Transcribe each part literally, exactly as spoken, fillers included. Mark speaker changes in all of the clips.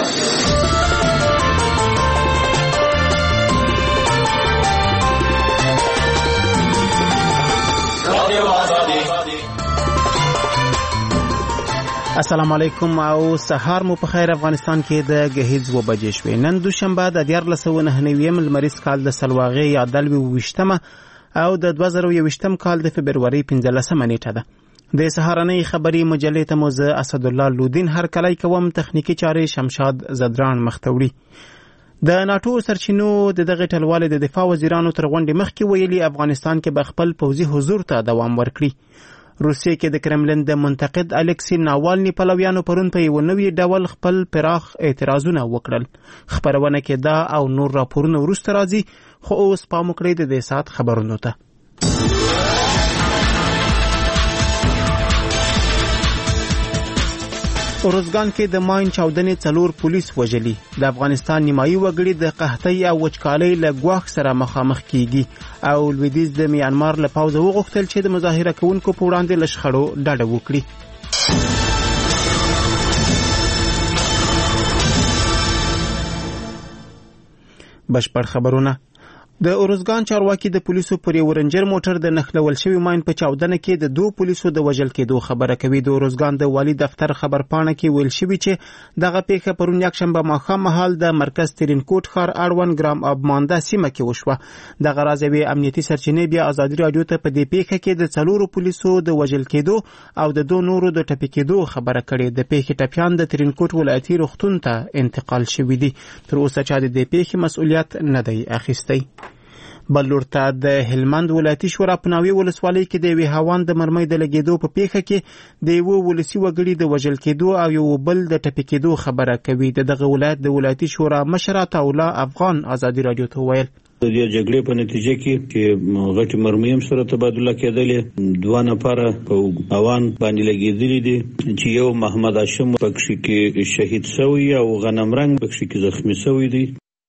Speaker 1: السلام علیکم او سهار مو په خیر. افغانستان کې د غهیز و بجې شوې. نن دوشنبه د دیارلس سوه نهه نوي لمریز کال د سلواغې یا دلوي وشتمه او د دوه زره یوویشتم کال د فبروري پنځلسمه نیټه ده. د سهارنۍ خبري مجلې ته مو زه اسد الله لودین هر کلی کوم. تخنیکی چارې شمشاد زدران مختوړي. د ناتو سرچینو د دغه ټلواله د دفاع وزیرانو تر غونډې مخکې ویلي افغانستان کې به خپل پوځي حضور ته دوام ورکړي. روسیې کې د کرملن د منتقد الکسی ناوالني پلویانو پرون په یو نوي ډول خپل پراخ اعتراضونه وکړل. خبرونه کې دا او نور راپورونه وروسته راځي، خو اوس پام وکړئ د دې ساعت خبرونو ته. ارزګان کې د ماین چاودنې څلور پولیس وژلي. د افغانستان نیمایي وګړي د قحطۍ او وچکالۍ له ګواښ سره مخامخ کیږي او لویدیځ د میانمار له پوځه وغوښتل چې د مظاهره کوونکو په وړاندې له شخړو ډډه وکړي. بشپړ خبرونه. د ارزګان چارواکي د پولیسو پر یو رنجر موټر د نښلول شوی ماین په چاودنه کې د دوه پولیسو د وژل کېدو خبره کوي. د ارزګان د والی دفتر خبرپاڼه کې ویل شوی چې دغه پیښه پرون یکشنبه ماښام مهال د مرکز ترینکوټ ښار اړوند ګرام اب مانده سیمه کې وشوه. دغه راز یوې امنیتي سرچینې بیا ازادي راډیو ته په دې پیښه کې د څلورو پولیسو د وژل کېدو او د دوه نورو د ټپي کېدو خبره کړې. د پیښې ټپیان د ترینکوټ ولایتي روغتون ته انتقال شوي دي. تر اوسه چا د دې پیښې مسؤلیت نه دی اخیستی. بل لور ته د هلمند ولایتي شورا په ناوې ولسوالۍ کې د یوې هاوان د مرمۍ د لګېدو په پیښه کې د یوه ولسي وګړي د وژل کېدو او یو بل د ټپي کېدو خبره کوي. د دغه ولایت د ولایتي شورا مشر عطاالله افغان ازادي راډیو ته وویل
Speaker 2: د دې جګړې په نتیجه کې چې غټي مرمۍ هم سره تبادله کېدلې، دوه نفره په هاوان باندې لګېدلي دي چې یو محمد هاشم پکښې کې شهید شوی او غنم رنګ پکښې کې زخمي شوی دی.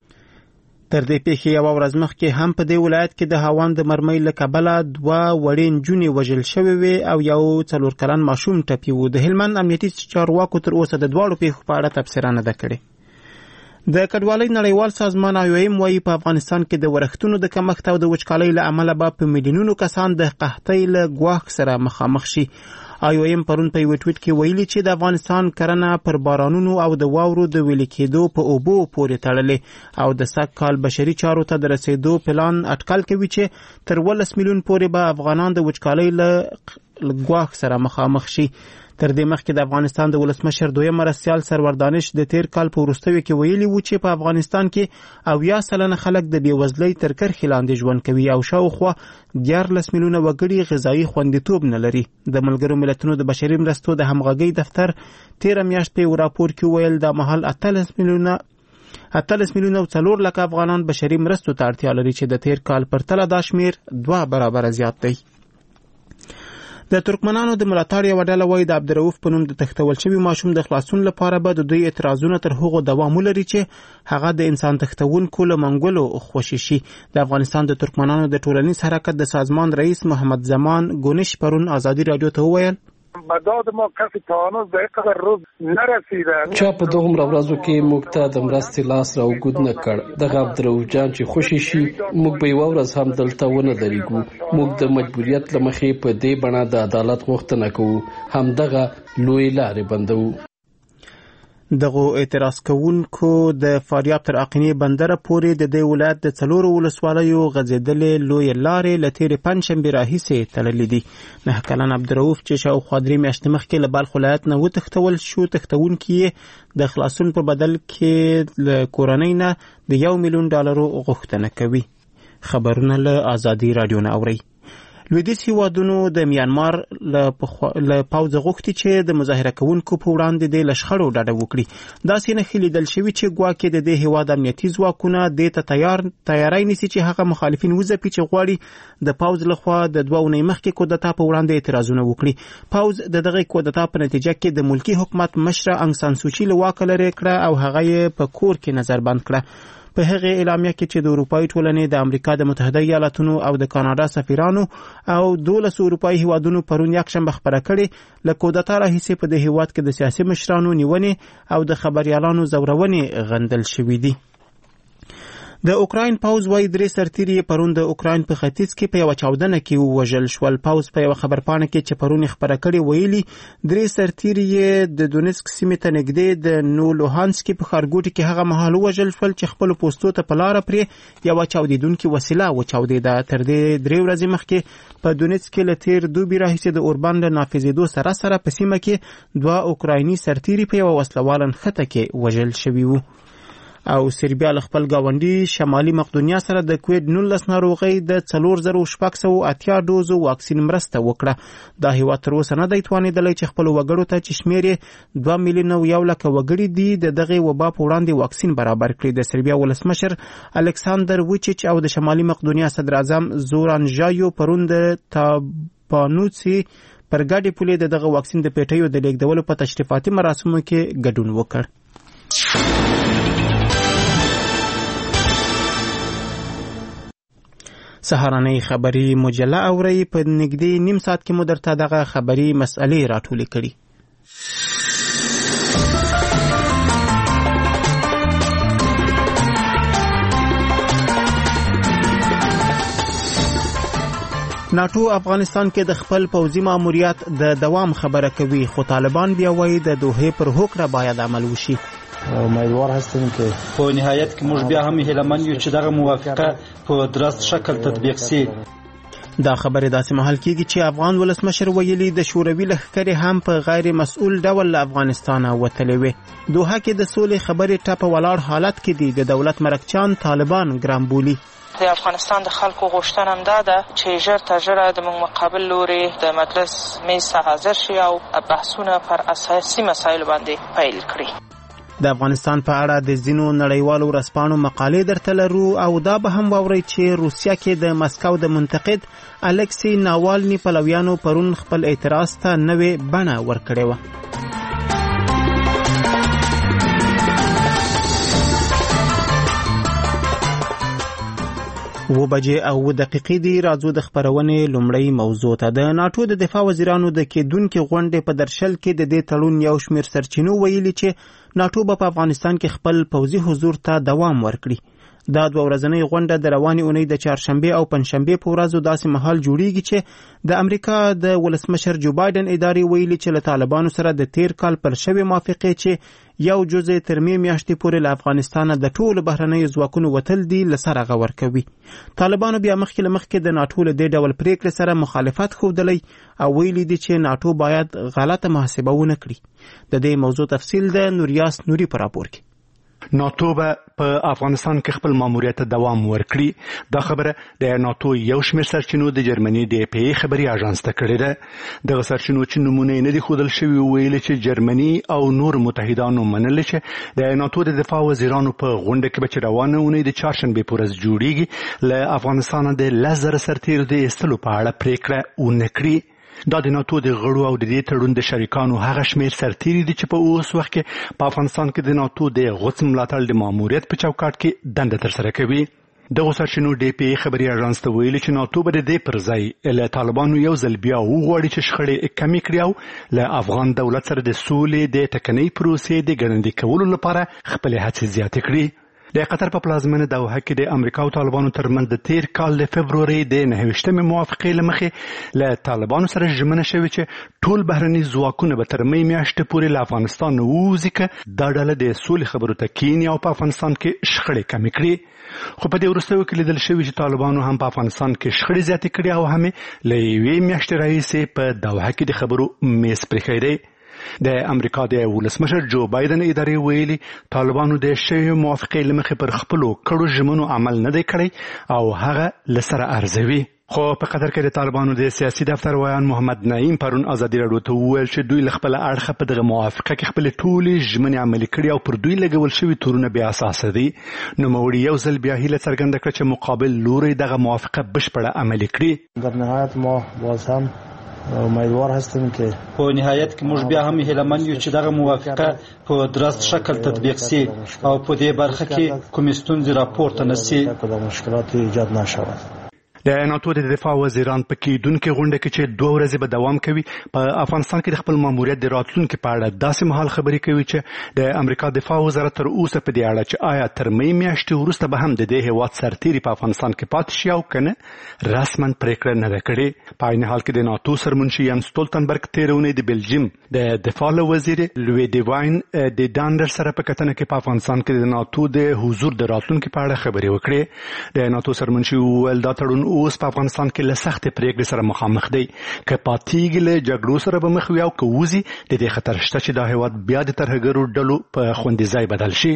Speaker 1: تر دې پیښې یوه ورځ مخکې هم په دې ولایت کې د هاوان د مرمۍ له کبله دوه وړې نجونې وژل شوې وې او یو څلور کلن ماشوم ټپي و. د هلمند امنیتي چارواکو تر اوسه د دواړو پیښو په اړه تبصره نه ده کړې. د کډوالۍ نړیوال سازمان آی او ایم وایي په افغانستان کې د ورښتونو د کمښت او د وچکالۍ له امله به په میلیونونو کسان د قحطۍ له ګواښ سره مخامخ شي. آی او ایم پرون په یو ټویټ کې ویلي چې د افغانستان کرنه پر بارانونو او د واورو د ویلي کېدو په اوبو پورې تړلې او د سږ کال بشري چارو ته د رسېدو پلان اټکل کوي چې تر ولس میلیون پورې به افغانان د وچکالۍ له ګواښ سره مخامخ شي. تر دې مخکې د افغانستان د ولسمشر دویم مرستیال سرور دانش د تیر کال په وروستیو کې ویلي و چې په افغانستان کې اویا سلنه خلک د بېوزلۍ تر کرښې لاندې ژوند کوي او شاوخوا دیارلس میلیونه وګړي غذایي خوندیتوب نه لري. د ملګرو ملتونو د بشري مرستو د همغږۍ دفتر تیره میاشت په یو راپور کې ویل دا مهال اتلس میلیونه اتلس میلیونه او څلور لکه افغانان بشري مرستو ته اړتیا لري چې د تیر کال پرتله دا شمیر دوه برابره زیات دی. د ترکمنانو د ملاتړ یوه ډله وایي د عبدالرؤف په نوم د تښتول شوي ماشوم د خلاصون لپاره به د دوی اعتراضونه تر هغو دوام ولري چې هغه د انسان تښتونکو له منګولو خوشي شي. د افغانستان د ترکمنانو د ټولنیز حرکت د سازمان رئیس محمد زمان گونش پرون ازادي راډیو ته وویل
Speaker 3: مداد ما کسی تا هنوز به اینقدر روز نرسیده.
Speaker 4: چا په دغه ورځو کې موږ ته د مرستې لاس راوګود نه کړ. دغه عبدالرؤف جان چې خوشي شي موږ به یوه ورځ هم دلته ونه درېږو. موږ د مجبوریت له مخې په دې بڼه د عدالت غوښتنه کوو، همدغه لوی لارې بندوو.
Speaker 1: دغه اعتراض کوونکو د فاریاب تر اقینې بندره پورې د دې ولایت د څلورو ولسوالیو غځېدلې لویې لارې له تېرې پنجشنبې راهیسې تړلې دي. نهه کلن عبدالرؤف چې شاوخوا درې میاشتې مخکې له بلخ ولایت نه وتښتول شو، تښتونکي یې د خلاصون په بدل کې له کورنۍ نه د یو میلیون ډالرو غوښتنه کوي. خبرونه له ازادي راډیو نه اورئ. لویدیځ هیوادونو د میانمار له پوځه غوښتي چې د مظاهره کوونکو په وړاندې د له شخړو ډډه وکړي. داسې نښې لیدل شوي چې ګواکې د دې هیواد امنیتي ځواکونه دې ته تیار تیاری نیسي چې هغه مخالفین وځپي چې غواړي د پوځ لخوا د دوه اونۍ مخکې کودتا په وړاندې اعتراضونه وکړي. پوځ د دغه کودتا په نتیجه کې د ملکي حکومت مشره انګ سان سوچي له واکه لرې کړه او هغه یې په کور کې نظر بند کړه. په هغه اعلامیه کې چې د اروپایي ټولنې د امریکا د متحده ایالاتونو او د کاناډا سفیرانو او دولس اروپایي هیوادونو پرون یکشنبه خبره کړې له کودتا راهیسې په دې هیواد کې د سیاسي مشرانو نیونې او د خبريالانو زورونې غندل شوې دي. د اوکراین پوز وايي درې سرتیري پرون د اوکراین په ختیځ کې په یو چاودنه کې ووژل شول. پوز په یو خبرپاڼه کې چې پرون خبره کړې ویلي درې سرتیري د دونیسک سیمې ته نږدې د نولوهانسک په ښارګوټي کې هغه مهال ووژل شول چې خپل پوستو ته په لار پرې یو چاودیدونکې وسیله وچاودېده. تر دې درې ورځې مخکې په دونیسک کې له تیر دوبي راهیسې د اوربان له نافذېدو سره سره په سیمه کې دوه اوکرایني سرتیري په یو وسلوال نښته کې وژل شوي وو. او سربیا له خپل گاونډي شمالي مقدونیا سره د کووید نولس ناروغۍ د څلور زره شپږ سوه اتیا ډوزو واکسین مرسته وکړه. دا هیواد تر اوسه نه دی توانېدلی چې خپل وګړو ته چې شمېر یې دوه میلیونه او یو لکه وګړي دي د دغې وبا په وړاندې واکسین برابر کړي. د سربیا ولسمشر الکساندر ووچیچ او د شمالي مقدونیا صدر اعظم زوران ژایو پرون د تابانوڅي پر ګاډي پولې د دغه واکسین د پیټیو د لیږدولو په تشریفاتي مراسمو کې ګډون وکړ. سهارنۍ خبری مجله اوري په نږدې نیم ساعت کې مو درته دغه خبری مسئلې راټولې کړي. ناټو افغانستان کې د خپل پوځي ماموریت د دوام خبره کوي خو طالبان بیا وایي د دوحې پر هوکړه باید عمل وشي.
Speaker 5: امیدوار هستیم که په نهایت کې موږ بیا هم هیلهمند یو چې دغه موافقه په درست شکل تطبیق شي.
Speaker 1: دا خبره داسې مهال کېږي چې افغان ولسمشر ویلي د شوروي لښکرې هم په غیر مسؤل ډول له افغانستانه وتلې وې. دوحه کې د سولې خبرې ټپه ولاړ حالت کې دي. د دولت مرکچیان طالبان ګرام بولي.
Speaker 6: د افغانستان د خلکو غوښتنه هم دا ده چې ژر تر ژره د موږ مقابل لوري د مجلس میز ته حاضر شي او بحثونه پر اساسي مسایلو باندې پیل کړي.
Speaker 1: د افغانستان په اړه د ځینو نړیوالو ورځپاڼو مقالې درته لرو او دا به هم واورئ چې روسیه کې د مسکو د منتقد الکسی ناوالني پلویانو پرون خپل اعتراض ته نوې بڼه ورکړې وه. و بجې او و دقیقې دی. راځو د خبرونې لومړی موضوع ته. د ناټو د دفاع وزیرانو د کېدونکې غونډې په درشل کې د دې تړون یو شمېر سرچینو ویلي چې ناټو به په افغانستان کې خپل پوځي حضور ته دوام ورکړي. دا دوه ورځنۍ غونډه د روانې اونۍ د چهارشنبې او پنجشنبې په ورځو داسې مهال جوړیږي چې د امریکا د ولسمشر جو بایدن ادارې ویلي چې له طالبانو سره د تیر کال پر شوې موافقې چې یو جزء تر مې میاشتې پورې له افغانستانه د ټولو بهرنیو ځواکونو وتل دي له سره غور کوي. طالبانو بیا مخکې له مخکې د ناټو له دې ډول پریکړې سره مخالفت ښودلی او ویلي دي چې ناټو باید غلطه محاسبه ونه کړي. د دې موضوع تفصیل د نوریاس نوري په راپور کې.
Speaker 7: ناټو به په افغانستان کې خپل ماموریت ته دوام ورکړي. دا خبره د ناټو یو شمېر سرچینو د جرمني د پی ای خبري اژانس ته کړې ده. دغه سرچینو چې نمونه نه دي ښودل شوي ویلي چې جرمني او نور متحدانو منلي چې د ناټو د دفاع وزیرانو په غونډه کې به چې روانه اونۍ د چهارشنبې په ورځ جوړیږي له افغانستانه د لس زره سرتیرو د ایستلو په اړه پریکړه ونه کړي. دا د ناټو د غړو او د دې تړون د شریکانو هغه شمېر سرتیري دي چې په اوس وخت کې په افغانستان کې د ناټو د غوڅ ملاتړ د ماموریت په چوکاټ کې دنده ترسره کوي. دغه سرچینو ډي پی ای خبري اژانس ته ویلي چې ناټو به د دې پر ځای له طالبانو یو ځل بیا وغواړي چې شخړې کمې کړي او له افغان دولت سره د سولې د ټکنۍ پروسې د ګړندي کولو لپاره خپلې هڅې زیاتې کړي. د قطر په پلازمینه دوحه کې د امریکا او طالبانو ترمنځ د تیر کال د فبروري د نهه ویشتمې موافقې له مخې له طالبانو سره ژمنه شوې چې ټول بهرني ځواکونه به تر مې میاشتې پورې له افغانستان ووځي که دا ډله د سولې خبرو ته کیني او په افغانستان کې شخړې کمې کړي. خو په دې وروستیو کې لیدل شوي چې طالبانو هم په افغانستان کې شخړې زیاتې کړي او هم له یوې میاشتې راهیسې په دوحه کې د خبرو میز پرېښی دی. د امریکا د ولسمشر جو بایدن ادارې ویلي طالبانو د شوې موافقې له مخې پر خپلو کړو ژمنو عمل نه دی کړی او هغه له سره ارزوي. خو په قطر کې د طالبانو د سیاسي دفتر ویان محمد نعیم پرون ازادي راډیو ته وویل چې دوی له خپله اړخه په دغه موافقه کې خپلې ټولې ژمنې عملي کړي او پر دوی لګول شوي تورونه بې اساسه دي. نوموړي یو ځل بیا هیله څرګنده کړه چې مقابل لوری دغه موافقه بشپړه عملي کړي.
Speaker 5: در نهایت ما باز هم امیدوار هستیم که په نهایت کې موږ بیا هم هیلهمن یو چې دغه موافقه په درست شکل تطبیق شي او په دې برخه کې کوم ستونزې راپورته نشي مشکلات ایجاد نشود.
Speaker 7: د ناتو د دفاع وزیران په کېدونکې غونډه کې چې دوه ورځې به دوام کوي په افغانستان کې د خپل ماموریت د راتلونکي په اړه داسې مهال خبرې کوي چې د امریکا دفاع وزارت تر اوسه په دې اړه چې آیا تر مې میاشتې وروسته به هم د دې هېواد سرتیري په افغانستان کې پاتې شي او که نه رسما پرېکړه نه ده کړې. په عین حال کې د ناتو سرمنشي ین ستولتنبرګ تېره اونۍ د بلجیم د دفاع له وزیر لوی ډیواین د ډانډر سره په کتنه کې په افغانستان کې د ناتو د حضور د راتلونکي په اړه خبرې وکړې. د ناتو سرمنشي وویل دا تړون اوس په افغانستان کې له سختې پرېکړې سره مخامخ دی، که پاتېږي له جګړو سره به مخ وي او که وځي د دې خطر شته چې دا هېواد بیا د ترهګرو ډلو په خوندي ځای بدل شي.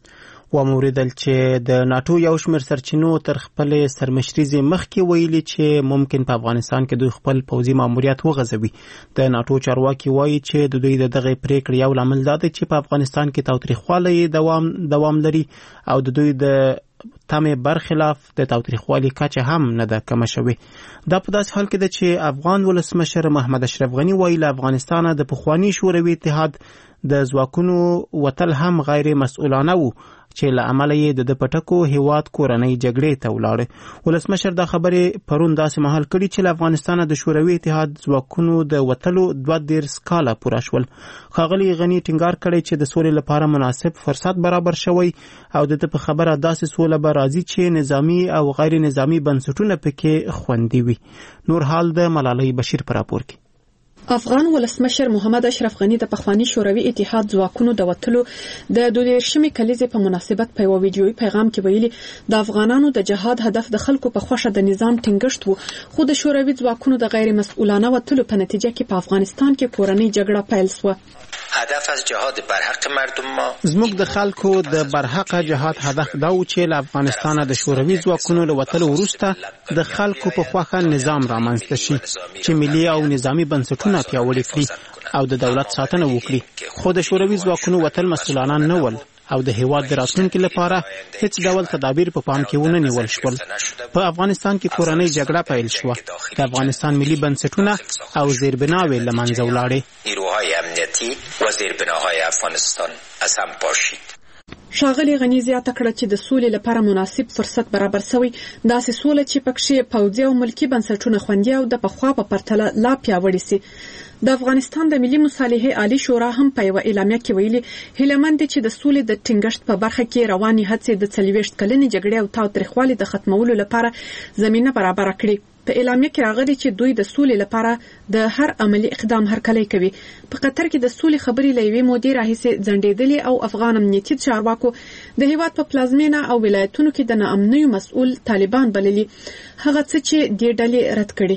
Speaker 1: وموریدل چې د ناتو یو شمېر سرچینو تر خپلې سرمشریزې مخکې ویلي چې ممکن په افغانستان کې دوی خپل پوځي ماموریت وغځوي. د ناتو چارواکي وایي چې د دوی د دغې پرېکړې یو لامل دا دی چې په افغانستان کې تاوتریخوالی دوام دوام لري او د دوی د تمې برخلاف د تاوتریخوالي کچه هم نه ده کمه شوې. دا په داسې حال کې ده چې افغان ولسمشر محمد اشرف غني وایي له افغانستانه د پخواني شوروي اتحاد د ځواکونو وتل هم غیر مسؤلانه وو چې له امله یې د ده په ټکو هېواد کورنۍ جګړې ته ولاړې. ولسمشر دا خبرې پرون داسې مهال کړي چې له افغانستانه د شوروي اتحاد ځواکونو د وتلو دوه دېرش کاله پوره شول. ښاغلي غني ټینګار کړی چې د سولې لپاره مناسب فرصت برابر شوی او د ده په خبره داسې سوله به راځي چې نظامي او غیر نظامي بنسټونه پکې خوندي وي. نور حال د ملالۍ بشیر په راپور کې.
Speaker 8: افغان ولسمشر محمد اشرف غني د پخواني شوروي اتحاد ځواکونو د وتلو د دوه دېرشمې کلیزې په مناسبت په یو ویډیويي پیغام کې ویلي د افغانانو د جهاد هدف د خلکو په خوښه د نظام ټینګښت وو، خو د شوروي ځواکونو د غیر مسؤلانه وتلو په نتیجه کې په افغانستان کې کورنۍ جګړه پیل شوه.
Speaker 9: هدف از جهاد برحق مردم ما
Speaker 1: زموږ د خلکو د برحق جهاد هدف دا و چې له افغانستانه د شوروي ځواکونو له وتلو وروسته د خلکو په خوښه نظام رامنځته شي چې ملي او نظامي بنسټونه پیاوړي کړي او د دولت ساتنه وکړي. خو د شوروي ځواکونو وتل مسؤلانه نه ول او د هېواد د راتلونکي لپاره هیڅ ډول تدابیر په پام کې ونه نیول شول. په افغانستان کې کورنۍ جګړه پیل شوه. د افغانستان ملي بنسټونه او زیربناوې له منځه ولاړې.
Speaker 9: نیروهای امنیتي و زیربناهای افغانستان از هم پاشید.
Speaker 8: ښاغلي غني زیاته کړه چې د سولې لپاره مناسب فرصت برابر شوی، داسې سوله چې پکې پوځي او ملکي بنسټونه خوندي او د پخوا په پرتله لا پیاوړي سي. د افغانستان د ملي مصالحې عالی شورا هم په یوه اعلامیه کې ویلي هیلهمند دي چې د سولې د ټینګښت په برخه کې روانې هڅې د څلوېښت کلنې جګړې او تاوتریخوالي د ختمولو لپاره زمینه برابره کړي. په اعلامیه کې راغلي چې دوی د سولې لپاره د هر عملی اقدام هرکلی کوي. په قطر کې د سولې خبرې له یوې مودې راهیسې ځنډېدلې او افغان امنیتي چارواکو د هېواد په پلازمینه او ولایتونو کې د ناامنیو مسؤل طالبان بللي، هغه څه چې دې ډلې رد کړي.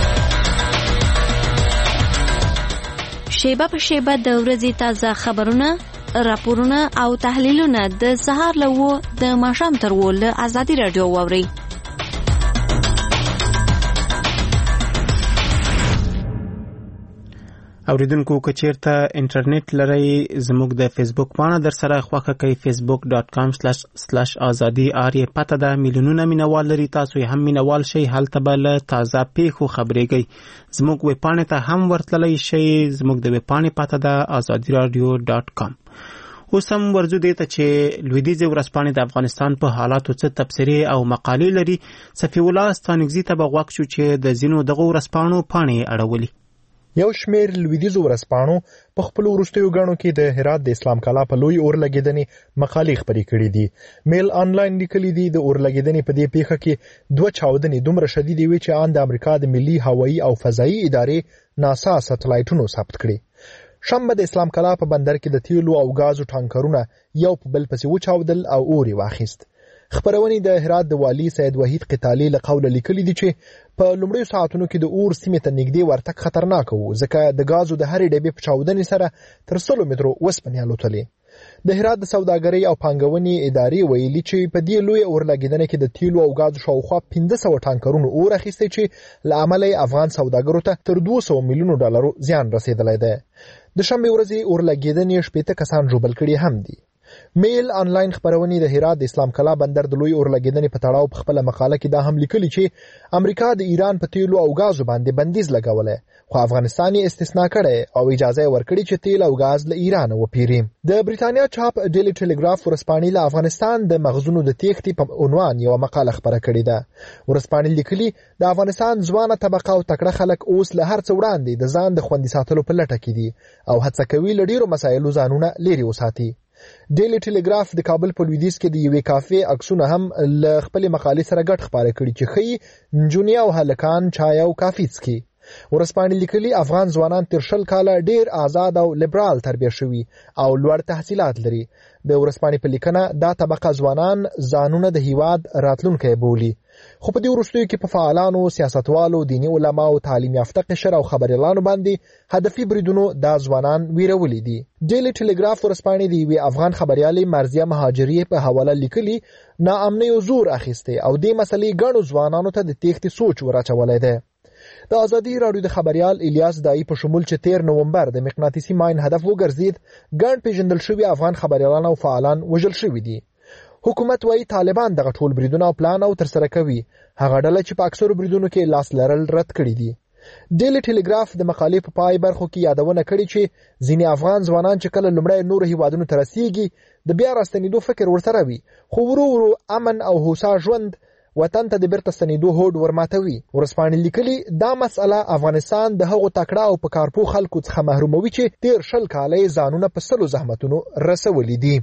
Speaker 10: شیبه په شیبه د ورځې تازه خبرونه، راپورونه او تحلیلونه د سهار له اوه د ماښام تر اوه له ازادي راډیو واورئ.
Speaker 1: اوریدونکو که چیرته انټرنیټ لرئ زموږ د فیسبوک پاڼه در سره خوښه کوي فیسبوک ډاټ کام سلاش سلاش ازادي آر یې پته ده. میلیونونه مینوال لري، تاسو یې هم مینوال شئ. هلته به له تازه پیښو خبرېږئ. زموږ ویب پاڼې ته هم ورتللی شئ. زموږ د ویب پاڼې پته ده ازادي راډیو ډاټ کام. اوس هم ورځو دې ته چې لویدیځې ورځپاڼې د افغانستان په حالاتو څه تبصرې او مقالې لري. صفي الله ستانکزي ته به غوږ شو چې د ځینو دغو ورځپاڼو پاڼې اړولي.
Speaker 11: یو شمیر لویدیځو ورځپاڼو په خپلو وروستیو ګڼو کې د هرات د اسلام کلا په لوی اور لګېدنې مقالې خپرې کړې دي. میل آنلاین لیکلي دي د اور لګېدنې په دې پیښه کې دوه چاودنې دومره شدیدې وې چې ان د امریکا د ملي هوایي او فضایي ادارې ناسا سټلایټونو ثبت کړي. شنبه د اسلام کلا په بندر کې د تیلو او غازو ټانکرونه یو په بل پسې وچاودل او اور یې واخیست. خبرونې د هرات د والی سید وحید قتالي له قوله لیکلي دي چې په لومړیو ساعتونو کې د اور سیمې ته نږدې ورتګ خطرناک و، ځکه د غازو د هرې ډبې په چاودنې سره تر سلو مترو وسپنې الوتلې. د هرات د سوداګرۍ او پانګونې ادارې ویلي چې په دې لوی اور لګېدنې کې د تیلو او غازو شاوخوا پنځه سوه ټانکرونو اور اخیستی چې له امله افغان سوداګرو ته تر دوه سوه میلیونو ډالرو زیان رسېدلی دی. د شنبې ورځې اور لګېدنې شپېته کسان ژوبل کړي هم دي. میل آنلاین خبرونې د هرات د اسلام کلا بندر د لوی اور لګېدنې په تړاو په خپله مقاله کې دا هم لیکلي چې امریکا د ایران په تیلو او غازو باندې بندیز لګولی، خو افغانستان یې استثنا کړی او اجازه ورکړي چې تیل او غاز له ایران وپیري. د بریتانیا چاپ ډیلی ټیلیګراف ورسپانې له افغانستان د مغزونو د تېښتې په عنوان یو مقاله خبره کړې ده. ورسپانې لیکلي د افغانستان ځوانه طبقه او تکړه خلک اوس له هر څه وړاندې د ځان د خوندي ساتلو په لټه کې دي او هڅه کوي له ډیرو مسایلو ځانونه لرې وساتي. ډیلی ټیلیګراف د کابل په لویدیځ کې د یوې کافې عکسونه هم له خپلې مقالې سره ګډ خپاره کړي چې ښیي نجونې او هلکان چای او کافي څښي. ورسپانې لیکلي افغان ځوانان تر شل کاله ډیر آزاد او لیبرال تربیه شوي او لوړ تحصیلات لري. د ورسپانې په لیکنه دا طبقه ځوانان ځانونه د هیواد راتلونکی بولي. خو په دې وروستیو کې په فعالانو، سیاستوالو، دیني علماو، تعلیم یافته قشر او خبریالانو باندې هدفي بریدونو دا ځوانان ویرولي دي. ډیلی ټیلیګراف ورسپانې د یوې افغان خبریالې مرضیه مهاجري په حواله لیکلي ناامنیو زور اخیستی او دې مسلې ګڼو ځوانانو ته د تېښتې سوچ ورچولی دی. د ازادي راډیو د خبریال الیاس دایی په شمول چې تیر نومبر د مقناطیسي ماین هدف وګرځید، ګڼ پیژندل شوي افغان خبریالان او فعالان وژل شوي دي. حکومت وايي طالبان دغه ټول بریدونه او پلان او ترسره کوي، هغه ډله چې په اکثرو بریدونو کې لاس لرل رد کړي دي. ډیلی ټیلیګراف د مقالې په پای برخو کې یادونه کړې چې ځینې افغان ځوانان چې کله لومړی نورو هیوادونو ته رسیږي د بیا راستنېدو فکر ورسره وي، خو ورو ورو امن او هوسا ژوند وطن ته د بیرته ستنېدو هوډ ورماتوي. ورسپانې لیکلي دا مسئله افغانستان د هغو تکړه او په کارپو خلکو څخه محروموي چې تیر شل کاله یې ځانونه په سلو زحمتونو رسولي دي.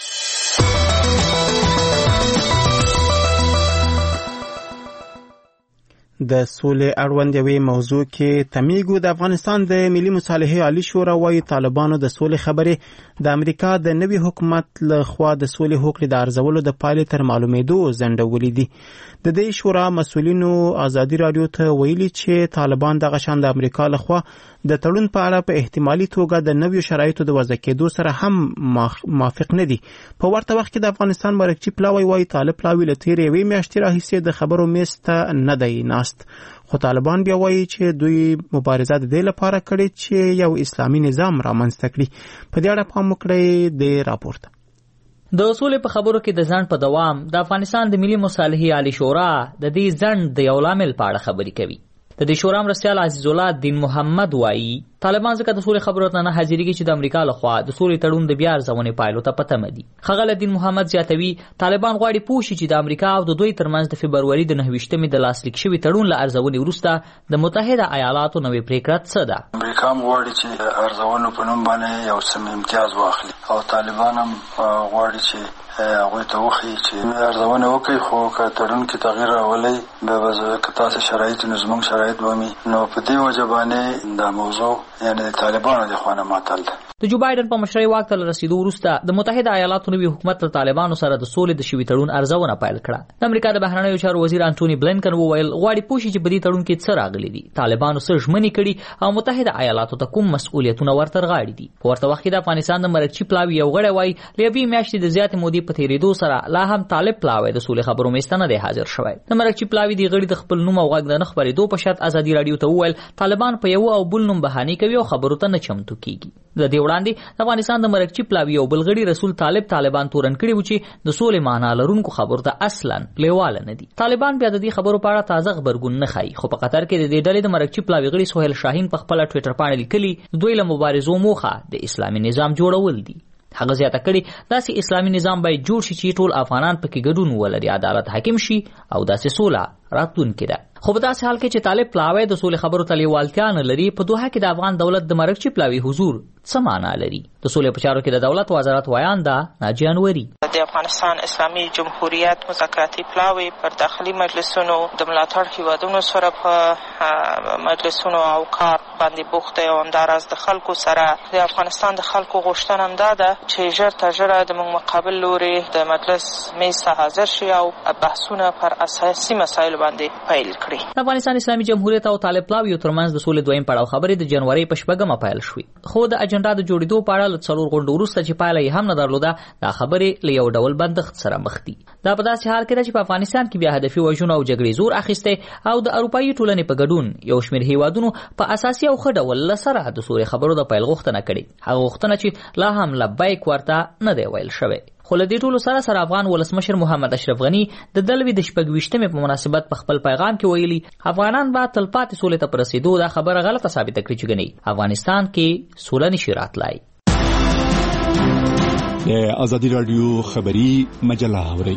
Speaker 1: د سولې اړوند یوې موضوع کې تمیګو د افغانستان د ملي مصالحې عالی شورا وايي طالبانو د سولې خبرې د امریکا د نوي حکومت له خوا د سولې هوکړې د ارزولو د پایلې تر معلومېدو ځنډولې دي. د دې شورا مسؤلینو ازادي راډیو ته ویلي چې طالبان دغه شان د امریکا له خوا د تړون په اړه په احتمالي توګه د نویو شرایطو د وضع کېدو سره هم موافق نه دي. په ورته وخت کې د افغانستان مرکچي پلاوی وايي طالب پلاوی له تېرې یوې میاشتې راهیسې د خبرو میز ته نه دی ناست، خو طالبان بیا وايي چې دوی مبارزه د دې لپاره کړې چې یو اسلامي نظام رامنځته کړي. په دې اړه پام وکړئ د راپور ته.
Speaker 12: د اصول په خبرو کې د ځنډ په دوام د افغانستان د ملي مصالحې عالی شورا د دې ځنډ د یو لامل په اړه خبرې کوي. د دې شورا مرستیال عزیز الله الدین محمد وایي طالبان ځکه د سولې خبرو ته نه حاضرېږي چې د امریکا لخوا د سولې تړون د بیا ارزونې پایلو ته پته مدي. ښاغلی الدین محمد زیاتوي طالبان غواړي پوه شي چې د امریکا او د دوی ترمنځ د فبروري د نهه ویشتمې د لاسلیک شوي تړون له ارزونې وروسته د متحده ایالاتو نوې پریکړه څه ده.
Speaker 13: امریکا هم غواړي چې ارزونو په نوم باندې یو سم امتیاز واخلي او طالبان هم غواړي چې هغوی ته وښیي چې ارزونه وکړي، خو که تړون کې تغییر راولي بیا به که تاسې شرایط نو زموږ شرایط به وي. نو په دې وجه باندې دا موضوع یعنې د طالبانو د خوا نه ماتل ده.
Speaker 12: د جو بایدن په مشرۍ واک ته رسیدو وروسته د متحده ایالاتو نوي حکومت له طالبانو سره د سولې د شوي تړون ارزونه پیل کړه. د امریکا د بهرنیو چارو وزیر انټونی بلینکن وویل غواړي پوه شي چې په دې تړون کې څه راغلي دي، طالبانو څه ژمنې کړي او متحده ایالاتو ته کوم مسؤلیتونه ورته رغاړي دي. په ورته وخت کې د افغانستان د مرکچي پلاوي یو غړی وایي له یوې میاشتې د زیاتې مودې په تېرېدو سره لا هم طالب پلاوی د سولې خبرو میز ته نه دی حاضر شوی. د مرکچي پلاوي د غړي د خپل نوم او غږ د نه خپرېدو په شرط ازادي راډیو ته وویل طالبان په یو او بل نوم بهانې کوي او خبرو ته نه چمتو کیږي. د دې وړاندې د افغانستان د مرکچي پلاوي او بل غړي رسول طالب طالبان تورن کړي و چې د سولې معنا لرونکو خبرو ته اصلا لیواله نه دي. طالبان بیا د دې خبرو په اړه تازه خبرګون نه ښایي، خو په قطر کې د دې ډلې د مرکچي پلاوي غړي سهیل شاهین په خپل ټویټر باندې لیکلي دوی له مبارزو موخه د اسلامي نظام جوړول دي. هغه زیاته کړي داسې اسلامي نظام باید جوړ شي چې ټول افغانان پکې ګډون ولري، عدالت حاکم شي او داسې سوله راتلونکې ده. خو په داسې حال کې چې طالب پلاوی د سولې خبرو ته لیوالتیا نه لري، په دوحه کې د افغان دولت د مرکچي پلاوي حضور څه معنا لري؟ د سولې په چارو کې د دولت وزارت وایانده ناجیه انوري
Speaker 6: د افغانستان اسلامي جمهوریت مذاکراتي پلاوی پر داخلي مجلسونو د ملاتړ هیوادونو سره په مجلسونو او کار باندې بوخت دی او همداراز د خلکو سره د افغانستان د خلکو غوښتنه همدا ده چې ژر تر ژره د موږ مقابل لوري د مجلس میز ته حاضر شي او بحثونه پر اساسي مسایلو باندې پیل کړي.
Speaker 12: د افغانستان اسلامي جمهوریت او طالب پلاوی ترمنځ د سولې دویم پړاو خبرې د جنوري په شپږمه پیل شوې، خو د اجنډا د جوړېدو په اړه له څلور غونډو وروسته چې پایله یې هم نه درلوده دا خبرې له یو ډول بندښت سره مخ دي. دا په داسې حال کې ده چې په افغانستان کې بیا هدفي وژنو او جګړې زور اخیستی او د اروپایي ټولنې په ګډون یو شمېر هیوادونو په اساسي او ښه ډول له سره د سولې خبرو د پیل غوښتنه کړې، هغه غوښتنه چې لا هم لبیک ورته نه دی ویل شوی. خو له دې ټولو سره سره افغان ولسمشر محمد اشرف غنی د دلوي د شپږویشتمې په مناسبت په خپل پیغام کې ویلي افغانان به تلپاتې سولې ته رسیدو دا خبره غلطه ثابته کړې چې غنی افغانستان کې سوله نشي راتلای.
Speaker 7: د ازادي رادیو خبری مجله اوري.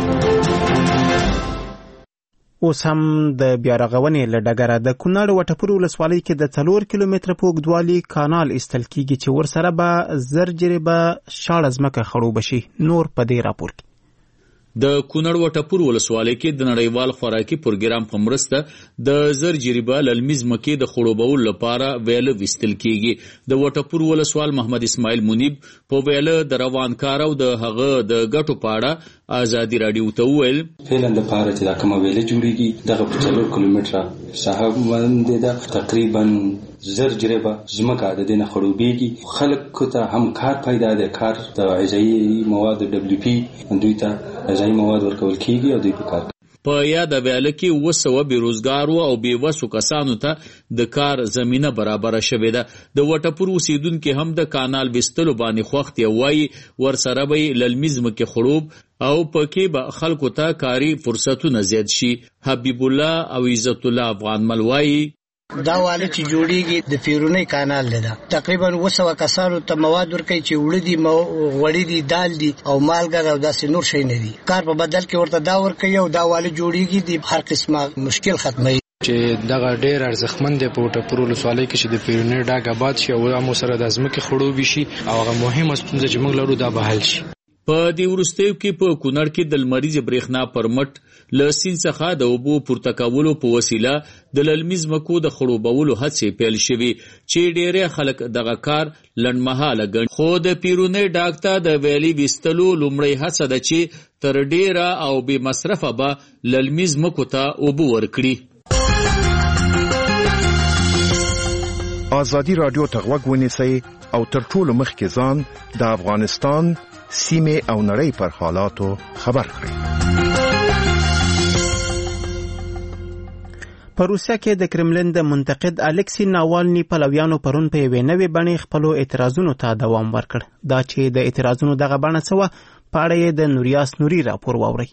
Speaker 1: اوس هم د بیا رغونې له ډګره د کونړ وټپور ولسوالۍ کې د څلور کیلومتره په اوږدوالي کانال ایستل کیږي چې ورسره به زر جریبه شاړه ځمکه خړوبه شي. نور په دې راپور کې
Speaker 14: د کونړ وټپور ولسوالۍ کې د نړیوال خوراکي پروګرام په مرسته د زر جریبه للمي ځمکې د خړوبولو لپاره ویله ویستل کیږي. د وټپور ولسوال محمد اسماعیل منیب په ویله د روان کار او د هغه د ګټو په اړه ازادي رادیو ته وویل
Speaker 15: فعلا د پاره چې دا کومه ویله جوړیږي دغه په څلور کیلومتره ساحه باندې دا تقریبا زر جریبه ځمکه د دې نه خړوبېږي. خلکو ته هم کار پیدا دی، کار د غذایي مواد دبلیو پی دوی ته غذایي مواد ورکول کیږي او دوی په کار
Speaker 14: په یاد ویله کې اووه سوه بیروزګارو او بیوسو کسانو ته د کار زمینه برابره شوې ده. د وټپور اوسیدونکي هم د کانال ویستلو باندې خوښ دي، وایي ورسره به یې للمي ځمکې خړوب او پکې به خلکو ته کاري فرصتونه زیات شي. حبیب الله او عزت الله افغان مل وایي
Speaker 16: دا واله چې جوړیږي د پیرونی کانال ده، تقریبا اووه سوه کسانو ته مواد ورکوي چې وړه دي، غوړي دي، دال دي او مالګه او داسې نور شی نه دي. کار په بدل کې ورته دا ورکوي او دا واله جوړیږي د هر قسمه مشکل ختموي.
Speaker 17: چې دغه ډیر ارزښتمن دی په وټپور ولسوالۍ کې چې د پیرونی ډاګ آباد شي او مو سره د ځمکې خړوبې شي او هغه مهمه ستونزه چې موږ لرو دا به حل شي.
Speaker 14: په دې وروستیو کې په کونړ کې د لمریزې برېښنا پرمټ له سیند څخه د اوبو پورته کولو په وسیله د للمي ځمکو د خړوبولو هڅې پیل شوي چې ډېری خلک دغه کار لنډمهاله ګڼي. خو د پیرونی ډاګ ته د ویلې ویستلو لومړۍ هڅه ده چې تر ډېره او بې مصرفه به للمي ځمکو ته اوبه ورکړي.
Speaker 18: ازادي رادیو ته غوږ ونیسئ او تر ټولو مخکې ځان د افغانستان سیمې او نړۍ پر حالاتو خبر کړئ.
Speaker 1: په روسیا کې د کرملین د منتقد الکسی ناوالني پلویانو پرون په یوې نوې بڼې خپلو اعتراضونو ته دوام ورکړ. دا چې د اعتراضونو دغه بڼه څه وه، په اړه یې د نوریاس نوري راپور واورئ.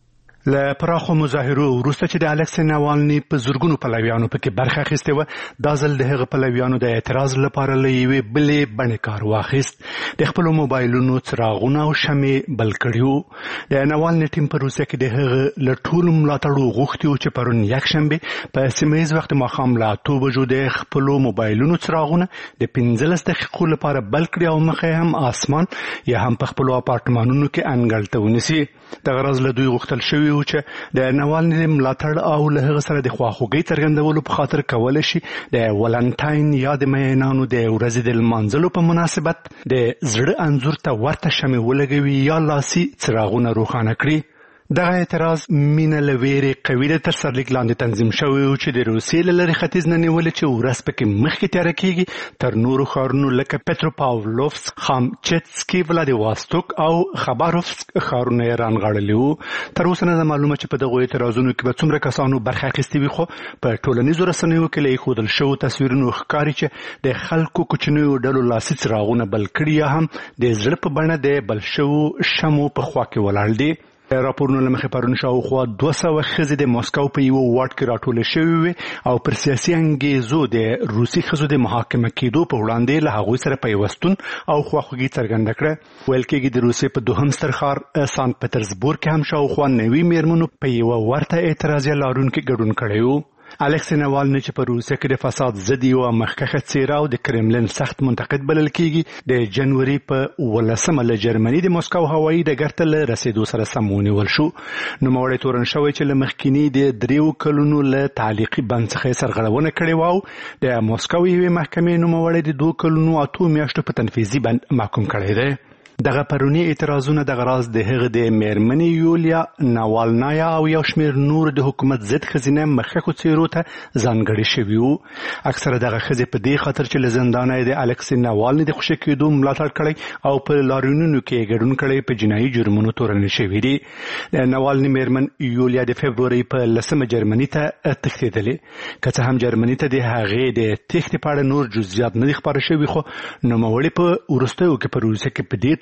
Speaker 7: له پراخو مظاهرو وروسته چې د الکسی ناوالني په زرګونو پلویانو پکې برخه اخیستې وه، دا ځل د هغه پلویانو د اعتراض لپاره له یوې بلې بڼې کار واخیست. د خپلو موبایلونو څراغونه او شمې بل کړي وو. د ناوالني ټیم په روسیا کې د هغه له ټولو ملاتړو غوښتي وو چې پرون یکشنبه په سیمه ییز وخت ماښام له اتو بجو د خپلو موبایلونو څراغونه د پنځلس دقیقو لپاره بل کړي او مخه هم اسمان یا هم په خپلو اپارتمانونو کې انګړ ته ونیسي. دغه راز له دوی غوښتل شوي وو چې د ناوالني ملاتړ او له هغه سره د خواخوږۍ څرګندولو په خاطر کولی شي د ولنټاین یا د مینانو د ورځې د لمانځلو په مناسبت د زړه انځور ته ورته شمې ولګوي یا لاسي څراغونه روښانه کړي. دغه اعتراض مینه له ویرې قوي د تر سرلیک لاندې تنظیم شوی و چې د روسیې له لرې ختیځ نه نیولې چې ورځ پکې مخکې تیاره کیږي تر نورو ښارونو لکه پتروپاولوفسک، خامچتسکي، ولادیواستوک او خباروفسک ښارونه یې رانغاړلي وو. تر اوسه نه ده معلومه چې په دغو اعتراضونو کې به څومره کسانو برخه اخیستې وي، خو په ټولنیزو رسنیو کې له ایښودل شوو تصویرونو ښکاري چې د خلکو کوچنیو ډلو لاسي څراغونه بل کړي یا هم د زړه په بڼه د بل شوو شمو په خوا کې ولاړ دي. راپورونو له مخې پرون شاوخوا دوه سوه ښځې د مسکو په یوه واټ کې راټولې شوې وې او پر سیاسي انګیزو د روسي ښځو د محاکمه کېدو په وړاندې له هغوی سره پیوستون او خواخوږي څرګنده کړه. ویل کېږي د روسیې په دوهم ستر ښار سان پترزبورګ کې هم شاوخوا نوي میرمنو په یوه ورته اعتراضیه لارونکي ګډون کړی و. الکسی ناوالني چې په روسیه کې د فساد ضد یوه مخکښه څیره او د کرملین سخت منتقد بلل کېږي، د جنوري په ولسمه له جرمني د مسکو هوایي ډګر ته له رسېدو سره سم ونیول شو. نوموړی تورن شوی چې له مخکیني د دریو کلونو له تعلیقي بند څخه یې سرغړونه کړې وه او د مسکو یوې محکمې نوموړی د دوه کلونو اتو میاشتو په تنفیذي بند محکوم کړی دی. دغه پرونی اعتراضونه دغه راز د هغه د میرمنې یولیا ناوالنایا او یو شمېر نور د حکومت ضد ښځینه مخکښو څیرو ته ځانګړي شوي وو. اکثره دغه ښځې په دې خاطر چې له زندانه یې د الکسی ناوالني د خوشي کېدو ملاتړ کړی او په لاریونونو کې یې ګډون کړی په جنایي جرمونو تورنې شوي دي. د ناوالني میرمن یولیا د فبرورۍ په لسمه جرمني ته تښتېدلې. که څه هم جرمني ته د هغې د تښتې په اړه نور جزئیات نه دي خپاره شوي، خو نوموړې په وروستیو کې په روسیه کې په دې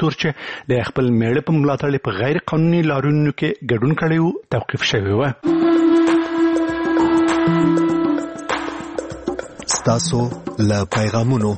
Speaker 7: امپراتور چې د خپل میړه په ملاتړ په غیر قانوني لارونو کې ګډون کړی و توقیف شوی و.
Speaker 19: ستاسو له پیغامونو.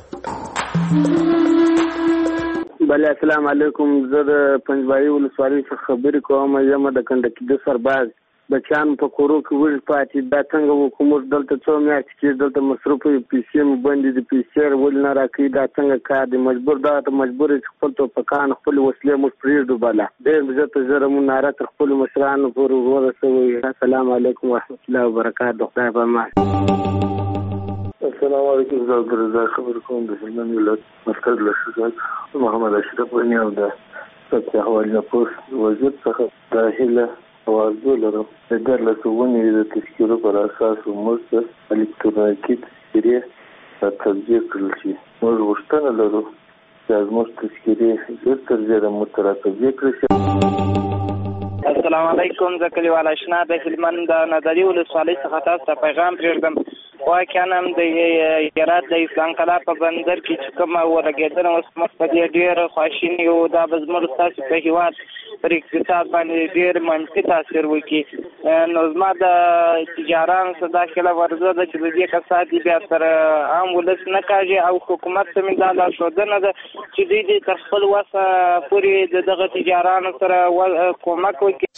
Speaker 20: بله السلام علیکم. زه د پنجوایي ولسوالۍ څخه خبرې کوم. یم د کنډکي د سرباز بچیان په کورو کې وږي پاتې. دا څنګه وکړو؟ دلته څو میاشتې کې دلته مصروف یو، پیسې مو بندې دي، پیسې ولې نه راکوي؟ دا څنګه کار دی؟ مجبور دا ته مجبور چې خپل توپکان خپل وسلې موږ پرېږدو. بله ډېر زیاته ژره مو ناره تر خپلو مشرانو پورې ورسوئ. السلام علیکم ورحمت الله وبرکاتو. خدای په امان.
Speaker 21: السلام علیکم. زه عبدالرزاق خبرې کوم د هلمند ولایت مرکز له شجاع محمد اشرف غني او د فتح حوالي پوسټ وزیر څخه د هیله او ارزو لرم د دیارلسو ونې د تذکیرو پر اساس موږ ته الکترونیکي تذکیرې تطبیق کړل شي. موږ غوښتنه لرو چې زموږ تذکیرې ژر تر ژره موږ ته راتطبیق کړل شي.
Speaker 22: السلام علیکم. زه کلیوال اشنا د هلمند د نظري ولسوالۍ څخه تاسو ته پیغام پرېږدم. واقعا هم د هرات د اسلام کلا په بندر کې چې کومه ورګېدنه اوس موږ په دې ډېر خواشیني یو. دا به زموږ ستاسو په هېواد پر اقتصاد باندې ډېر منفي تاثیر وکړي. نو زما د تجارانو څخه دا خیله ورزه ده چې د دې کسات بیا تر عام ولس نه کاږي او حکومت ته مې دا لارښودنه ده چې دوی دې تر خپل وسه پورې د دغه تجارانو سره کومک وکړي.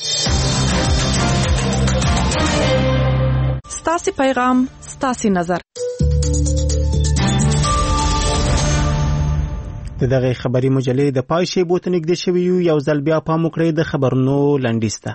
Speaker 8: ستاسو پیغام ستاسو نظر.
Speaker 1: د دغه خبري مجلې د پای شی بوت نږدې شوی یو ځل بیا پام وکړئ د خبرونو لنډیسته.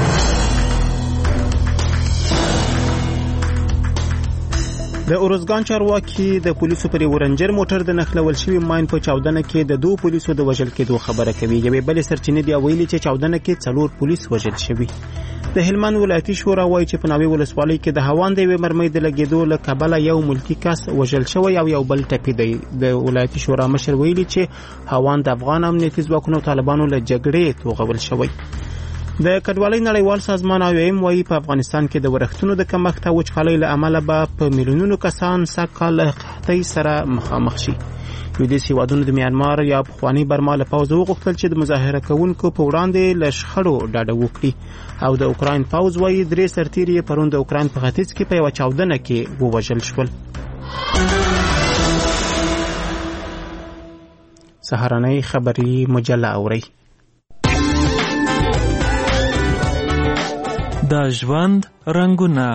Speaker 1: د اورزګان چارواکي د پولیسو پر ورنجر موټر د نخلول شوی ماین په چاودنه کې د دوه پولیسو د وژل کېدو خبره کوي. یوې بلې سرچینې دی ویلي چې چاودنه کې څلور پولیس وژل شوي. د هلمند ولایتي شورا وایي چې په ناوې ولسوالۍ کې د هوان د یوې مرمۍ د لګېدو له کبله یو ملکي کس وژل شوی او یو بل ټپي دی. د ولایتي شورا مشر ویلي چې هوان د افغان امنیتي ځواکونو طالبانو له جګړې توغول شوی. د کډوالۍ نړیوال سازمان او ایم وایي په افغانستان کې د ورښتونو د کمښت او وچکالۍ له امله به په میلیونونو کسان سږکال له قحطۍ سره مخامخ شي. لویدیځ هېوادونو د میانمار یا پخواني برما له پوځه وغوښتل چې د مظاهره کوونکو په وړاندې له شخړو ډډه وکړي. او د اوکراین پوځ وایي درې سرتیري یې پرون د اوکراین په ختیځ کې په یوه چاودنه کې ووژل شول. سهارنۍ خبري مجله اورئ.
Speaker 23: د ژوند رنګونه.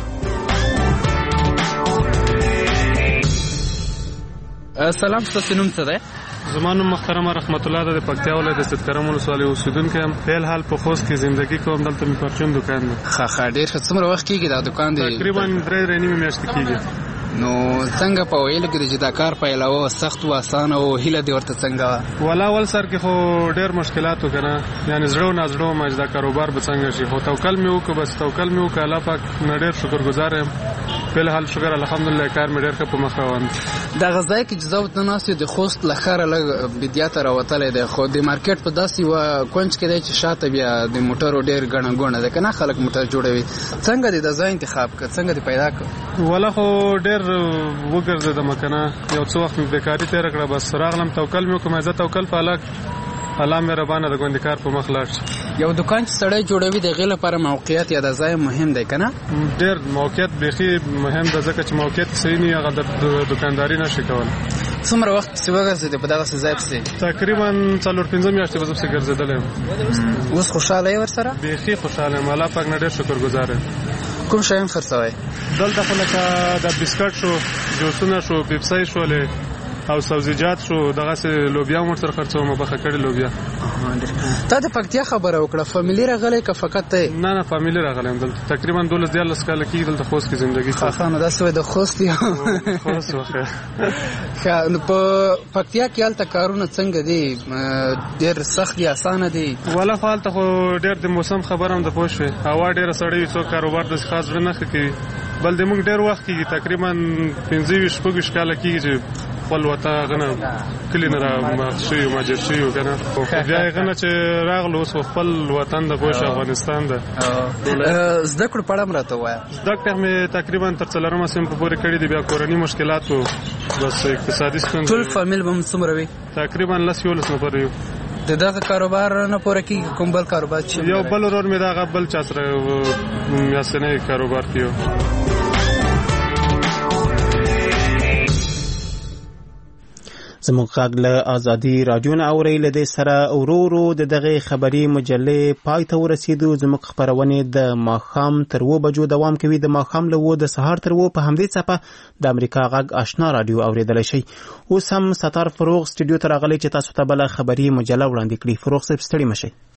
Speaker 24: سلام، ستاسو نوم څه دی؟
Speaker 25: زما نوم محترمه رحمت الله ده، د پکتیا ولایت د سیدکرم ولسوالۍ اوسیدونکی یم. فعل حال په خوست کې زندگی کوم. دلته مې پرچون دکان دی.
Speaker 24: ښه ښه، ډېر ښه. څومره وخت کېږي دا دکان دی؟
Speaker 25: تقریبا درې درې نیمې میاشتې کېږي.
Speaker 24: نو څنګه په ویلو کې چې دا کار پیلوه سخت و اسانه او هیله دې ورته څنګه وه؟
Speaker 25: ولا اول سر کې خو ډېر مشکلات و که نه، یعنې زړه و نازړه وم چې دا کاروبار به څنګه شي، خو توکل مې وکړو. بس توکل مې وکړو. الله پاک نه ډېر شکرګزار یم. فعل حال شکر الحمدلله، کار مې ډېر ښه په مخ روان دی.
Speaker 24: دغه ځای کې چې زه ورته ناست یم د خوست له ښاره لږ بدیاته راوتلی دی، خو د مارکېټ په داسې یوه کونج کې دی چې شاته بیا د موټرو ډېر ګڼه ګوڼه ده، که نه خلک موټر جوړوي. څنګه دې د ځای انتخاب کړ؟ څنګه دې پیدا کړ؟
Speaker 25: ولا خو ډېر وګرځېدم که نه، یو څه وخت مې بېکاري تېره کړه. بس راغلم، توکل مې وکړم. زه توکل په الله الله مهربانه د ګوندې کار په مخ لاړ شي.
Speaker 24: یو دکان چې سړی جوړوي د هغې لپاره موقعیت یا د ځای مهم دی که نه؟
Speaker 25: ډېر موقعیت بیخي مهم ده، ځکه چې موقعیت صحیح نه وي هغه د دکانداري نه شي کولی.
Speaker 24: څومره وخت پسې وګرځېدې په دغسې ځای پسې؟
Speaker 25: تقریبا څلور پنځه میاشتې به زه پسې ګرځېدلی یم.
Speaker 24: اوس خوشحاله یې ورسره؟
Speaker 25: بیخي خوشحاله یم. الله پاک نه ډېر شکرګزار یم.
Speaker 24: کوم شیان خرڅوئ؟
Speaker 25: دلته خو لکه د بسکټ شو، جوسونه شو، پیپسۍ شولې او سبزیجات شو، دغسې لوبیا هم ورسره خرڅوم، پخه کړې لوبیا.
Speaker 24: تا د پکتیا خبره وکړه، فامیلي راغلی که فقط ته؟
Speaker 25: نه نه، فامیلي راغلی یم. دلته تقریبا دولس دیارلس کاله کېږي دلته خوست کې زندګي کوم.
Speaker 24: ښه ښه، نو داسې وایي د خوست یم.
Speaker 25: خوست وخیر.
Speaker 24: ښه، نو په پکتیا کې هلته کارونه څنګه دي؟ ډېر سخت دي اسانه دي؟
Speaker 25: ولا خو هلته خو ډېر د موسم خبره هم ده، پوه شوې. هوا ډېره سړه وي، څوک کاروبار داسې خاص زړه نه ښه کوي. بل د موږ ډېر وخت کېږي، تقریبا پنځه ویشت شپږ ویشت کاله کېږي چې خپل وطن هغه نه کلي نه را شوي مهاجر شوي وو که نه، خو بیا هغه نه چې راغلو اوس خپل وطن ده، پوه شو، افغانستان ده.
Speaker 24: زده کړو په اړه م راته ووایه.
Speaker 25: زده کړې مې تقریبا تر څلورمه صنفه پورې کړي دي. بیا کورني مشکلات و، بس اقتصادي ستونزې.
Speaker 24: ټول فامیل به م څومره وي؟
Speaker 25: تقریبا لس یولس نفر یو.
Speaker 24: د دغه کاروبار نه پوره کیږي کوم بل کاروبار چې
Speaker 25: یو بل ورور مې دغه بل چا سره میاشتنی کاروبار کیو.
Speaker 1: زموږ غږ له ازادي رادیو نه اورئ. له دې سره ورو ورو د دغې خبري مجلې پای ته ورسېدو. زموږ خپرونې د ماښام تر اوه بجو دوام کوي. د ماښام له اوه د سهار تر اوه په همدې څپه د امریکا غږ آشنا رادیو اورېدلی شئ. اوس هم ستار فروغ سټوډیو ته راغلی چې تاسو ته بله خبري مجله وړاندې کړي. فروغ صاحب ستړي مه شئ.